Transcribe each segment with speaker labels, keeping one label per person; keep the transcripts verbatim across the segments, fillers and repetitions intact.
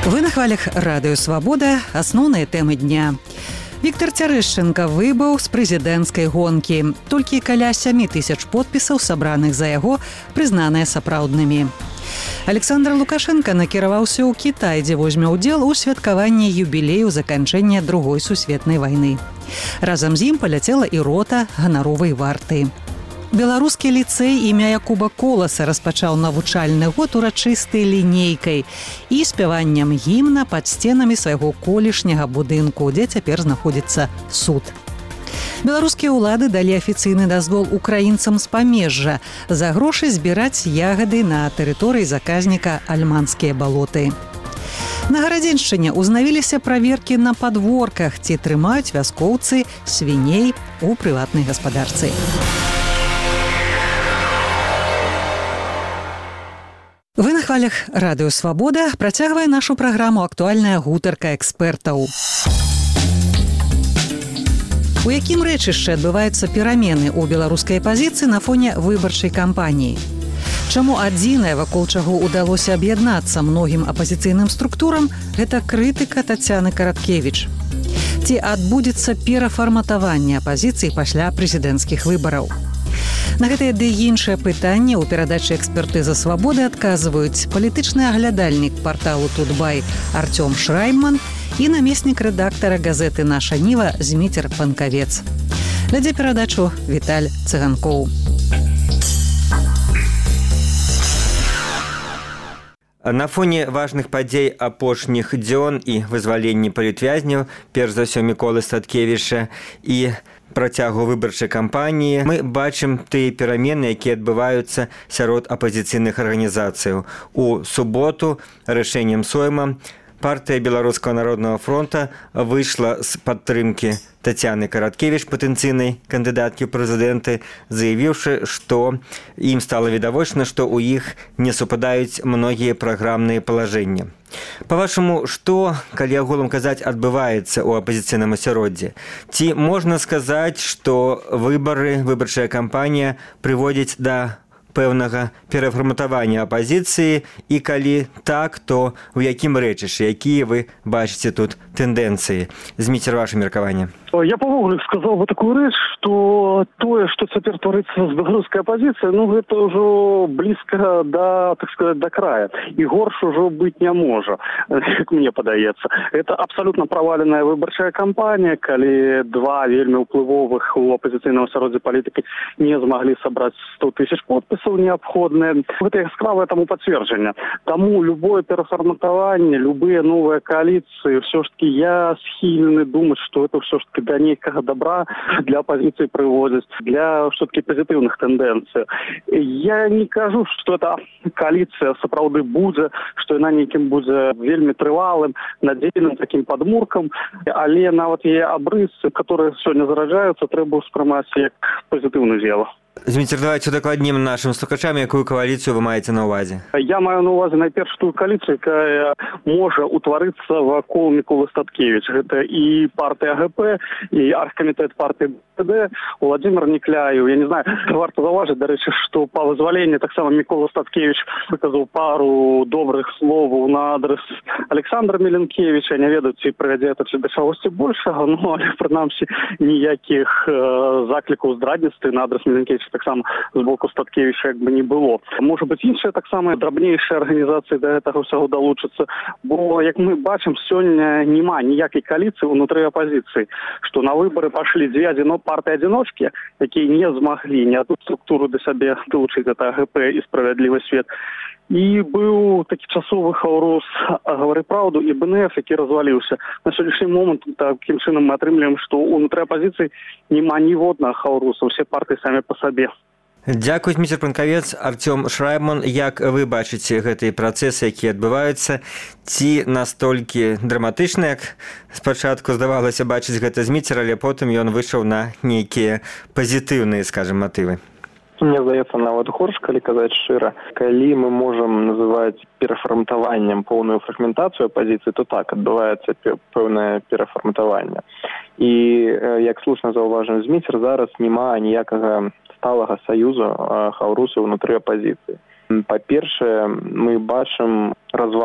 Speaker 1: Вы на хвалях радыё «Свабода». Асноўныя тэмы дня. Віктор Цярэшчэнка выбыў з прэзідэнцкай гонкі. Толькі каля сямі тысяч подпісаў, сабраных за яго, прызнаныя сапраўднымі. Александр Лукашенко накіраваўся ў Кітай, дзе возьме ўдзел у святкаванні юбілею заканчэння Другой сусветнай вайны. Разам з ім паляцела і рота ганаровай варты. Беларускі ліцэй імя Якуба Коласа распачаў навучальны год урачыстай лінейкай і спяваннем гімна пад сценамі свайго колішняга будынку, дзе цяпер знаходзіцца суд. Беларускія ўлады далі афіцыйны дазвол украінцам з памежжа за грошы збіраць ягады на тэрыторыі заказніка Альманскія балоты. На Гарадзеншчыне ўзнавіліся праверкі на падворках, ці трымаюць вяскоўцы свіней у прыватнай гаспадарцы. Вы на хвалях радыё «Свабода». Працягвае нашу праграму актуальная гутарка экспертаў. У якім рэчышчы адбываюцца перамены ў беларускай апазіцыі на фоне выбарчай кампаніі? Чаму адзінае, вакол чаго ўдалося аб'яднацца многім апазіцыйным структурам, гэта крытыка Тацяны Караткевіч? Ці адбудзецца перафарматаванне апазіцыі пасля прэзідэнцкіх выбараў? На гэтыя ды іншыя пытанні ў перадачы «Экспертыза свабоды» адказваюць палітычны аглядальнік парталу «Тутбай» Артём Шрайман і намеснік рэдактара газеты «Наша Ніва» Зміцер Панкавец. Вядзе перадачу Віталь Цыганкоў.
Speaker 2: На фоне важных падзей апошніх дзён і вызваленні палітвязняў, перш за ўсё Міколы Статкевіча, і працягу выбарчай кампаніі, мы бачым тыя перамены, якія адбываюцца сярод апазіцыйных арганізацыяў. У суботу рашэннем Сойма партыя Беларускага народнага фронта выйшла з падтрымкі Тацяны Караткевіч, патэнцыйнай кандыдаткі ў прэзідэнты, заявіўшы, што ім стала відавочна, што ў іх не супадаюць многія праграмныя палажэнні. Па-вашаму, што, калі агулам казаць, адбываецца ў апазіцыйным асяроддзі? Ці можна сказаць, што выбары, выбарчая кампанія прыводзіць да пэўнага перафарматавання апазіцыі, і калі так, то ў якім рэчышчы, якія вы бачыце тут тэндэнцыі? Зміцер, ваше меркаванне.
Speaker 3: Я паводле сказаў бы такую рэч, што тое, што цяпер творыцца з беларускай апазіцыяй, ну гэта ўжо блізка да, так сказаць, да края. І горш ужо быць не можа, як мне падаецца. Это абсалютна праваленая выбарчая кампанія, калі два вельмі ўплывовых у апазіцыйным асяроддзі палітыкі не змаглі сабраць сто тысяч подпісаў неабходныя. Гэта яскравае таму пацверджанне. Таму любое перафарматаванне, любыя новыя кааліцыі, ўсё ж таки я схільны думаць, што это ўсё ж таки да нейкага добра для апозіцыі прыводзіць, для все-таки пазітыўных тэндэнцый. Я не кажу, што эта коаліцыя сапраўды будзе, што яна нейкім будзе вельмі трывалым, надзейным такім падмуркам, але нават яе абрысы, которые сёння зараджаюцца, трэба ўспрымаць як пазітыўны з'ява.
Speaker 2: Зміцер, давайте удакладнім нашим слухачам, якую коаліцыю вы маеце на ўвазе.
Speaker 3: Я маю на ўвазе найперш тую коаліцыю, якая можа утварыцца вакол Міколы Статкевіч. Гэта і партыя АГП, і аргкамітэт партыі БД, Владимир Некляев. Я не знаю, варта заўважыць, дарэчы, што па вызваленні таксама Мікола Статкевіч выказаў пару добрых словаў на адрес Александра Меленкевича. Не ведаю, ці прывядзе гэта да чагосьці большага, но, але, прынамсі, ніякіх э, заклікаў здрадніцтва на адрес Меленкевича таксама з боку Статкевіча як бы не было. Можа быць, іншыя таксама драбнейшыя арганізацыі да гэтага ўсяго далучацца, бо, як мы бачым, сёння няма ніякай коаліцыі ўнутры апазіцыі, што на выбары пашлі дзве адзіно партыі-адзіночкі, якія не змаглі ні адну структуру да сябе далучыць, гэта АГП і справядлівы свет. І быў такі часовы хаўрус «Гавары праўду» і БНФ, які разваліўся. На сённяшні момант такім чынам мы атрымліваем, што ўнутры апазіцыі няма ніводнага хаўруса, усе партыі самі па сабе.
Speaker 2: Дзякуй, Зміцер Панкавец. Артём Шрайман, як вы бачыце гэтыя працэсы, якія адбываюцца? Ці настолькі драматычна, як спачатку здавалася бачыць гэта Зміцер, але потым ён выйшаў на нейкія пазітыўныя, скажем, матывы?
Speaker 4: Мне здаецца, нават горш, калі казаць шчыра. Калі мы можам называць перафарматаваннем поўную фрагментацыю апазіцыі, то так, адбываецца пэўнае перафарматаванне. І, як слушна заўважыў Зміцер, зараз няма ніякага сталага саюзу хаўрусаў унутры апазіцыі. Па-першае, мы бачым развал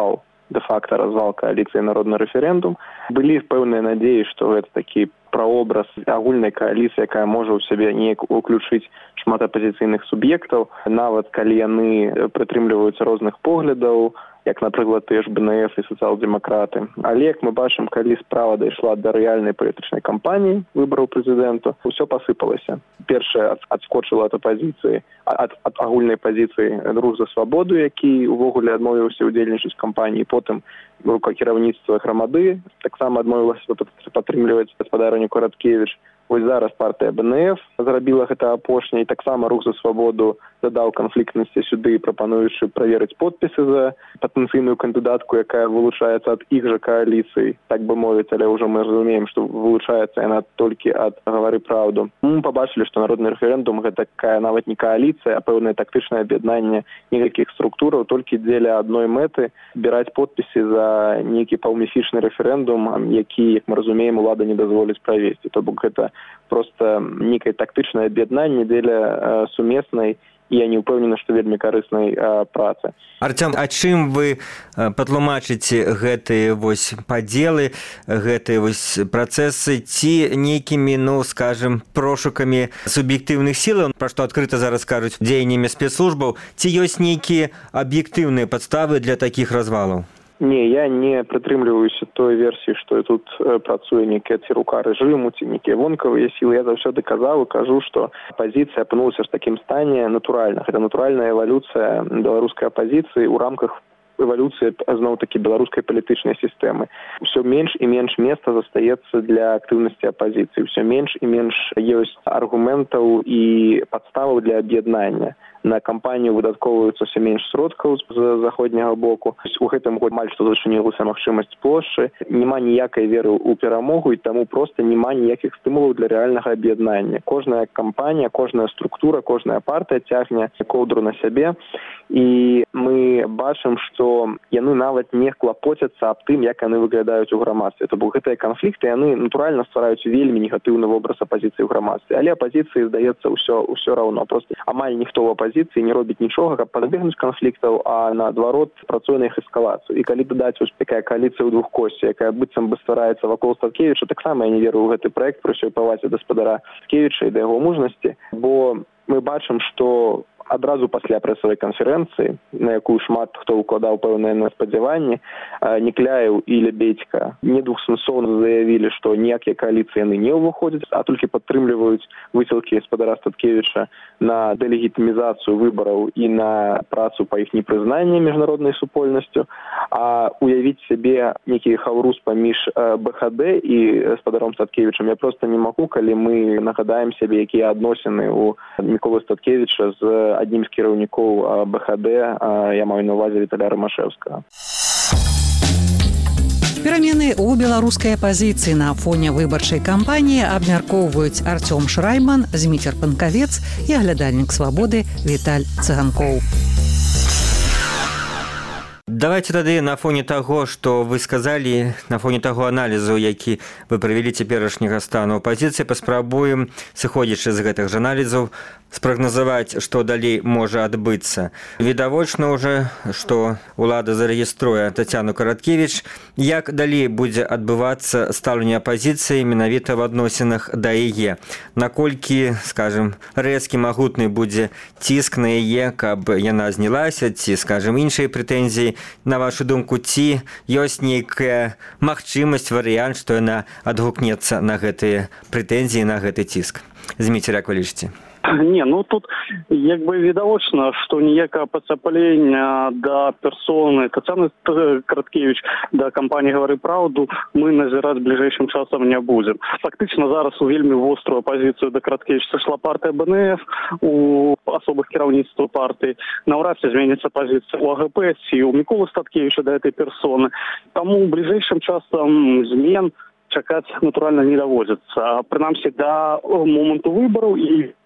Speaker 4: де-факта развал коалиции «Народный референдум». Были пэўныя надеи, что это таки прообраз агульнай коалиции, якая можа ў сябе неяк уключыць шмат апозіцыйных суб'ектаў, нават калі яны прытрымліваюцца розных поглядаў, як, напрыклад, тыя ж БНФ і сацыял-дэмакраты. Але, як мы бачым, калі справа дайшла да рэальнай палітычнай кампаніі выбараў прэзідэнту, усё пасыпалася. Першае адскочыла ад апозіцыі, ад, ад агульнай пазіцыі рух за свабоду, які увогуле адмовіўся ўдзельнічаць у кампаніі, потым рука кіраўніцтва грамады таксама адмовілася падтрымліваць гаспадарыню Караткевіч. Вось зараз партыя БНФ зрабіла гэта апошняй, таксама рух за свабоду дадаў канфліктнасці сюды, прапануючы праверыць подпісы за патэнцыйную кандыдатку, якая вылучаецца ад іх жа кааліцый, так бы мовіць, але ўжо мы разумеем, што вылучаецца яна толькі ад «Гавары праўду». Мы пабачылі, што народны рэферэндум гэта такая нават не кааліцыя, а пэўнае тактычнае аб'яднанне некалькіх структураў толькі дзеля адной мэты збіраць подпісы за нейкі паўміфічны рэферэндум, які, як мы разумеем, улада не дазволіць правесці. То бок гэта просто некае тактычнае аб'яднанне дзеля э, сумеснай і я не ўпэўнены, што вельмі карыснай э, працы.
Speaker 2: Артём, а чым вы патлумачыце гэтыя вось падзелы, гэтыя вось працэсы, ці нейкімі, ну, скажем, прошукамі суб'ектыўных сілаў, пра што адкрыта зараз кажуць дзеяннямі спецслужбаў, ці ёсць нейкія аб'ектыўныя падставы для такіх развалаў?
Speaker 4: Не, я не прытрымліваюся той версіі, што тут э, працуе некая ці рука рэжыму, ці некія вонкавыя сілы. Я заўсёды казаў і кажу, што апазіцыя апынулася ў такім стане натуральна. Гэта натуральная эвалюцыя беларускай апазіцыі ў рамках эвалюцыі зноў-такі беларускай палітычнай сістэмы. Усё менш і менш месца застаецца для актыўнасці апазіцыі. Усё менш і менш ёсць аргументаў і падставаў для аб'яднання. На кампанію выдаткоўваюцца ўсё менш сродкаў з заходняга боку. У гэтым годзе амаль што зачынілася магчымасць плошчы. Няма ніякай веры ў перамогу, і таму проста няма ніякіх стымулаў для рэальнага аб'яднання. Кожная кампанія, кожная структура, кожная партыя цягне коўдру на сябе. І мы бачым, што яны нават не клапоцяцца аб тым, як яны выглядаюць у грамадстве. То бок гэтыя канфлікты, яны натуральна ствараюць вельмі негатыўны вобраз апазіцыі ў грамадстве. Але апазіцыі, здаецца, ўсё, ўсё раўно. Проста амаль ніхто ў апазіцыі не робіць нічога, каб пазбегнуць канфліктаў, а наадварот працуе на іх эскалацыю. І калі дадаць вось такая коаліцыя ў двух косці, якая быццам бы ствараецца вакол Статкевіча, таксама я не веру ў гэты праект пры ўсёй павазе гаспадара Статкевіча і да яго мужнасці, бо мы бачым, што адразу пасля прэсавай канферэнцыі, на якую шмат хто ўкладаў пэўныя спадзяванні, Некляеў і Лебедзька недвухсэнсоўна заявілі, што ніякія кааліцыі яны не ўваходзяць, а толькі падтрымліваюць высілкі гаспадара Статкевіча на дэлегітымізацыю выбараў і на працу па іх непрызнанні міжнароднай супольнасцю. А уявіць сябе нейкі хаўрус паміж БХД і гаспадаром Статкевічам я проста не магу, калі мы нагадаем сябе, якія адносіны ў Міколы Статкевіча з адним з кіраўнікоў БХД, я маю на ўвазе Віталя Рымашэўскага.
Speaker 1: Перамены ў беларускай апазіцыі на фоне выбарчай кампаніі абмяркоўваюць Артём Шрайман, Зміцер Панкавец і аглядальнік свабоды Віталь Цыганкоў.
Speaker 2: Давайте тады на фоне таго, што вы сказалі, на фоне таго аналізу, які вы правялі цяперашняга стану апазіцыі, паспрабуем, сыходзячы з гэтых жа аналізаў, спрагназаваць, што далей можа адбыцца. Відавочна ўжо, што ўлада зарэгіструе Тацяну Караткевіч. Як далей будзе адбывацца стаўленне апазіцыі менавіта в адносінах да яе? Наколькі, скажем, рэзкі магутны будзе ціск на яе, каб яна знялася, ці, скажем, іншыя прэтэнзіі? На вашу думку, ці ёсць нейкая магчымасць, варыянт, што яна адгукнецца на гэтыя прэтэнзіі, на гэты ціск? Зміцер, як вы лічыце?
Speaker 3: Не, ну тут як бы відавочна, што ніякага пацяплення да персоны Тацяны Караткевіч, да кампаніі «Гавары праўду» мы назіраць бліжэйшым часам не будзем. Фактычна зараз у вельмі вострую апазіцыю да Караткевіч сышла партыя БНФ, у асобах кіраўніцтва партыі. Наўрад ці зменіцца пазіцыя у АГП ці у Міколы Статкевіча да гэтай персоны. Таму бліжэйшым часам змен чакаць натуральна не даводзіцца. Прынамсі да моманту выбараў і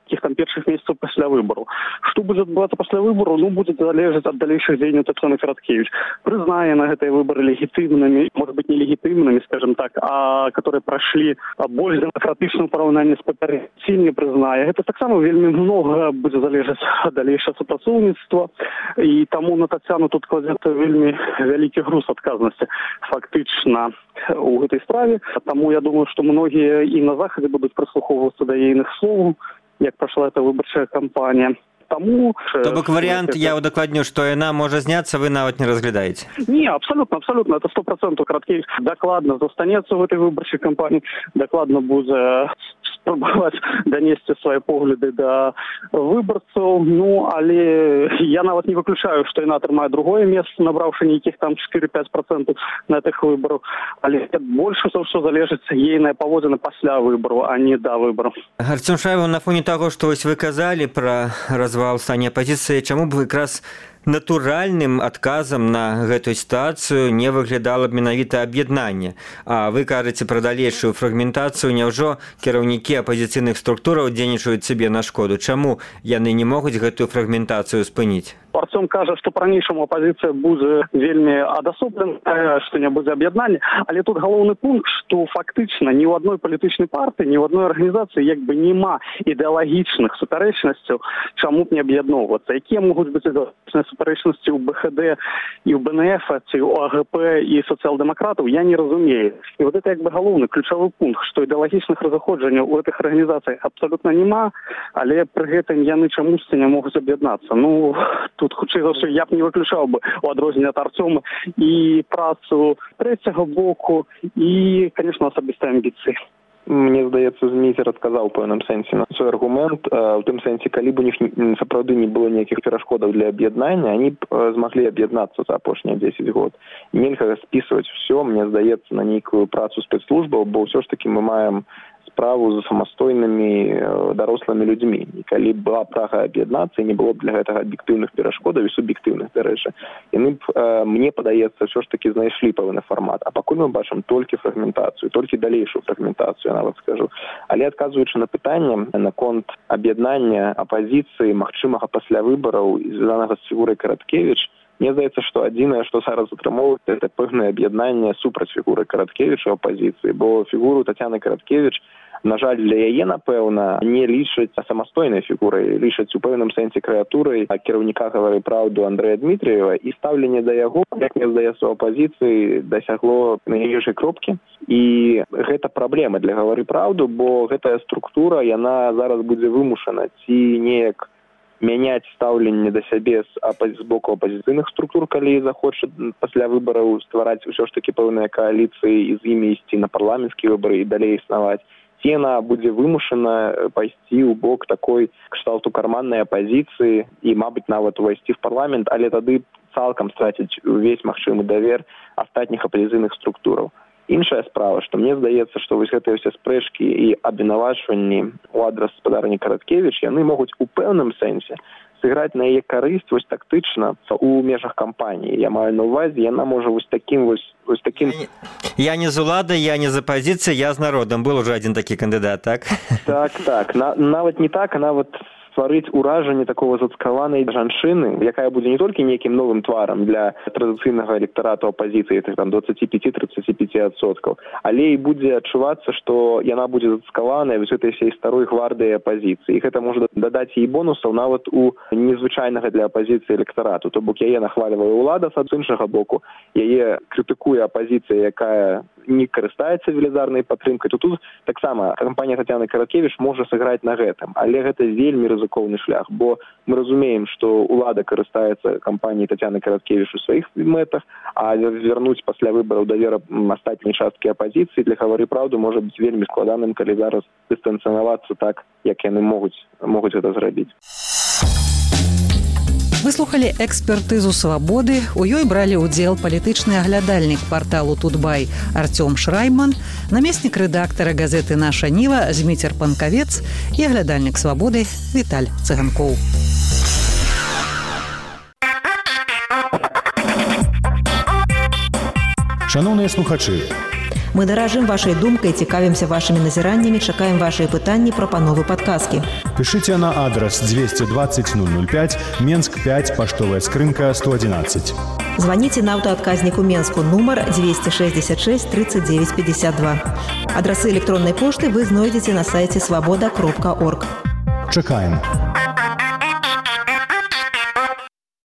Speaker 3: таких там першых месяцаў пасля выбараў. Што будзе адбывацца пасля выбараў, ну, будзе залежаць ад далейшых дзеянняў Таццяны Караткевіч. Прызнае на гэтыя выбары легітымнымі, может быть, не легітымнымі, скажем так, а которые прайшлі больш дэмакратычна ў параўнанні з папярэднімі, ці не прызнае. Гэта таксама вельмі многа будзе залежаць ад далейшага супрацоўніцтва, і таму на Таццяну тут кладзецца вельмі вялікі груз адказнасці фактычна у гэтай справе. Таму я думаю, што многія і на захадзе будуць прыслухоўвацца да ейных слоў, як прайшла эта выбарчая кампанія. Таму...
Speaker 2: То бок варыянт, я удакладню, што яна можа зняцца, вы нават не разглядаеце?
Speaker 3: Не, абсолютно, абсолютно. Это сто процентов Караткевич докладно застанецца в этой выборчай кампании, докладно будзе спрабаваць данесці свае погляды да выбарцаў. Ну, але я нават не выключаю, што яна атрымае другое месца, набраўшы нейкіх там чатыры-пяць процентов на этих выборах. Але больше за ўсё залежыць ейная паводзіна пасля выбору, а не да выбору.
Speaker 2: Арцём Шрайбман, на фоне таго, што вось вы казалі пра развал стане апозіцыі, чаму б якраз натуральным адказам на гэтую сітуацыю не выглядала б менавіта аб'яднанне? А вы кажаце пра далейшую фрагментацыю, няўжо кіраўнікі апазіцыйных структураў дзейнічаюць сабе на шкоду? Чаму яны не могуць гэтую фрагментацыю спыніць?
Speaker 3: Арцём кажа, што па-ранейшаму апазіцыя будзе вельмі адасобленая, што не будзе аб'яднання, але тут галоўны пункт, што фактычна ні ў адной палітычнай партыі, ні ў адной арганізацыі як бы няма ідэалагічных супярэчнасцяў, чаму б не аб'ядноўвацца. Якія могуць быць ідэалагічныя супярэчнасці ў БХД і ў БНФ, ці ў АГП і сацыял-дэмакратаў, я не разумею. І вот это як бы галоўны ключавы пункт, што ідэалагічных разыходжанняў у гэтых арганізацыях абсалютна няма, але пры гэтым яны чамусьці не могуць аб'яднацца. Ну, тут хутчэй за ўсё я б не выключаў бы у адрозненне ад Арцёма і працу трэцяга боку і, конечно, асабістыя амбіцыі.
Speaker 4: Мне здаецца, Змейцер адказаў у пэўным сэнсе на свой аргумент. У тым сэнсе, калі б у них сапраўды не было ніякіх перашкодаў для аб'яднання, они б змаглі аб'яднацца за апошнія дзесяць год. Нельга спісваць все, мне здаецца, на нейкую працу спецслужбаў, бо ўсё ж таки мы маем справу за самастойнымі дарослымі людзьмі. І калі б была прага аб'яднацца, і не было б для гэтага аб'ектыўных перашкодаў і суб'ектыўных, дарэчы, яны б, э, мне падаецца, ўсё ж таки знайшлі пэўны фармат. А пакуль мы бачым толькі фрагментацыю, толькі далейшую фрагментацыю, я нават скажу. Але адказваючы на пытанне наконт аб'яднання апазіцыі, магчымага пасля выбараў, звязанага з фігурай Караткевіч, мне здаецца, што адзінае, што зараз атрымоўваецца, это пэўнае аб'яднанне супраць фігуры Караткевіча ў апазіцыі, бо фігуру Таццяны Караткевіч, на жаль, для яе, напэўна, не лічаць самастойнай фігурай, лічаць у пэўным сэнсе крэатурай кіраўніка «Гавары праўду» Андрэя Дмітрыева, і стаўленне да яго, як мне здаецца, у апазіцыі дасягло найніжэйшай кропкі. І гэта праблема для «Гавары праўду», бо гэтая структура, яна зараз будзе вымушана ці неяк мяняць стаўленне да сябе з, апози... з боку апазіцыйных структур, калі захоча пасля выбараў ствараць ўсё ж такі пэўныя кааліцыі і з імі ісці на парламенцкія выбары і далей існаваць. Ці яна будзе вымушана пайсці ў бок такой кшталту карманнай апазіцыі і, мабыць, нават увайсці в парламент, але тады цалкам страціць увесь магчымы давер астатніх апазіцыйных структураў. Іншая справа, што мне здаецца, што вось гэтыя ўсе спрэчкі і абвінавачванні ў адрас гаспадарні Караткевіч, яны могуць у пэўным сэнсе сыграць на яе карысць вось тактычна у межах кампаніі. Я маю на ўвазе, яна можа вось такім вось вось таким...
Speaker 2: Я не з уладай, я не з апазіцыі, я з народам. Был уже один такі кандыдат, так?
Speaker 4: Так, так. На, нават не так, а нават стварыць уражанне такого зацкаванай жанчыны, якая будзе не толькі нейкім новым тварам для традыцыйнага электарату апазіцыі, там двадцать пять - тридцать пять адсоткаў, але і будзе адчувацца, што яна будзе зацкаваная вось гэтай всей старой гвардыі апазіцыі. І гэта можа дадаць їй бонусаў нават у незвычайнага для апазіцыі электарату. То бок яе нахвалівае ўлада, з іншага боку яе крытыкуе апазіцыя, якая не карыстаецца велізарнай падтрымкай. То тут таксама кампанія Таццяны Караткевіч можа сыграць на гэтым, але гэта вельмі рызыкоўны шлях, бо мы разумеем, што ўлада карыстаецца кампаніяй Таццяны Караткевіч у сваіх мэтах, а вярнуць пасля выбараў давер астатняй часткі апазіцыі для «Гавары праўду» можа быць вельмі складаным, калі зараз дыстанцыявацца так, як яны могуць могуць гэта зрабіць.
Speaker 1: Вы слухалі экспертызу «Свабоды». У ёй бралі ўдзел палітычны аглядальнік парталу «Тутбай» Арцём Шрайбман, намеснік рэдактара газеты «Наша Ніва» Змейцер Панкавец і аглядальнік «Свабоды» Віталь Цыганкоў.
Speaker 5: Шановныя слухачы, Мы даражым вашай думкай, цікавімся вашымі назіраннямі, чакаем вашыя пытанні, прапановы, падказкі.
Speaker 6: Пишите на адрес двести двадцать ноль ноль пять, Менск пять, поштовая скрынка сто одиннадцать.
Speaker 5: Звоните на аўтаадказніку Менску нумар двести шестьдесят шесть тридцать девять пятьдесят два. Адрасы электронной пошты вы знойдзеце на сайте свобода кропка орг.
Speaker 6: Чакаем.